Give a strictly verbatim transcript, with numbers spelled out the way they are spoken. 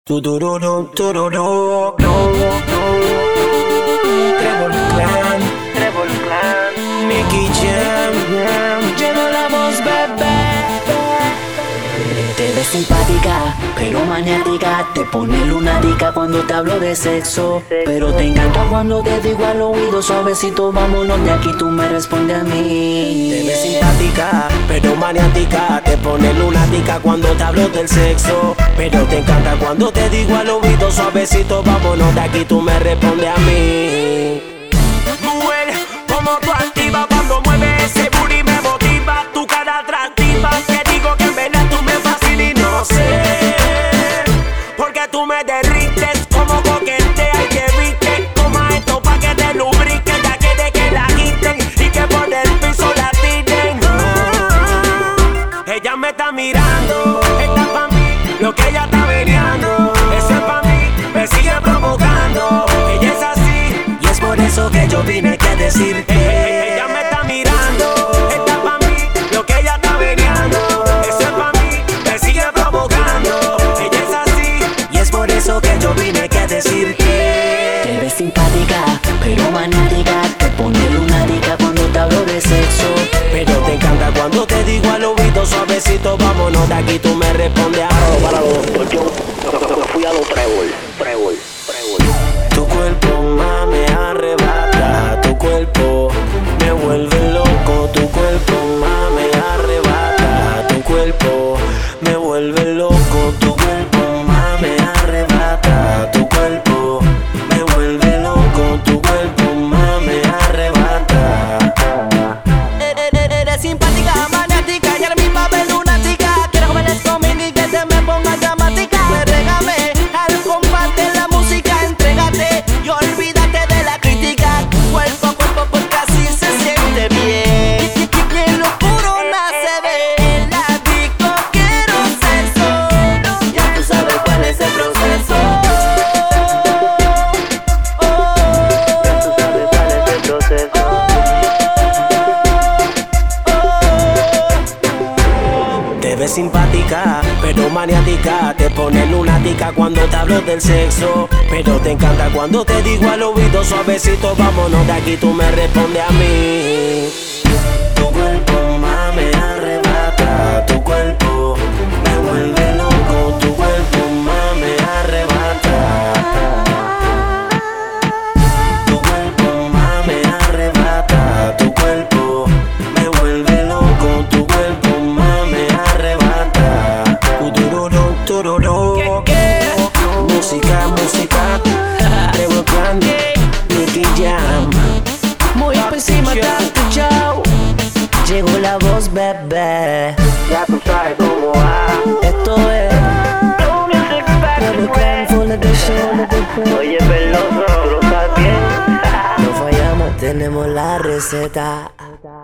Tururú, tururú. Trevor Clan, Trevor Clan, Nicky Jam, lleno la voz, bebé. Te ves simpática, pero maniática. Te pone lunática cuando te hablo de sexo. Pero te encanta cuando te digo al oído suavecito, vámonos de aquí, tú me respondes a mí. Te ves simpática, pero maniática. Te pone lunática cuando te hablo del sexo. Pero te encanta cuando te digo al oído suavecito, vámonos de aquí, tú me respondes a mí. Mujer, como tú activa cuando mueves ese booty me motiva. Tu cara atractiva, que digo que en verdad tú me fascinas y no sé porque tú me derrites como coquetea y te viste. Toma esto pa' que te lubrique, ya quiere que la quiten y que por el piso la tiren. Ah, ella me está mirando, está pa' mí lo que ella está veniendo. Eso es pa' mí, me sigue provocando. Ella es así y es por eso que yo vine que decir que ella me está mirando, está pa' mí lo que ella está veniendo. Eso es pa' mí, me sigue provocando. Ella es así y es por eso que yo vine que decir que te ves simpática, pero maniática. Te pone lunática cuando te hablo de sexo. pero te encanta cuando te digo al oído suavecito, vámonos de aquí, tú me respondes a Páralo, páralo, porque yo fui a lo Trevor, Trevor, Trevor. tu cuerpo más me arrebata, tu cuerpo me vuelve loco, tu cuerpo más me arrebata, tu cuerpo me vuelve loco, tu cuerpo más me arrebata, tu cuerpo me vuelve loco, tu cuerpo más me arrebata. Eres simpática, maniática y a la misma vez lunática. Quiero que bailes conmigo y que te me pongas dramática. Régame al compás de la música, entrégate y olvídate de la crítica. Cuerpo a cuerpo porque así se siente bien. Y en lo puro nace de la disco, quiero sexo. Ya tú sabes cuál es el proceso. Ya tú sabes cuál es el proceso. Te ves simpática, pero maniática. Te pone lunática cuando te hablo del sexo. Pero te encanta cuando te digo al oído suavecito, vámonos de aquí, tú me respondes a mí. Tu cuerpo más me arrebata, tu cuerpo me vuelve loco, tu cuerpo más me arrebata. Tu cuerpo más me arrebata, tu cuerpo me vuelve loco, tu cuerpo más me arrebata. Tururú, tururú. Música, música, Trevor Clan, Nicky Jam. Muy por encima de tu show. Llegó la voz, bebé. Ya tú sabes cómo va. Esto es Trevor Clan Full Edition. Oye, Peloso, tú lo sabes bien. No fallamos, tenemos la receta.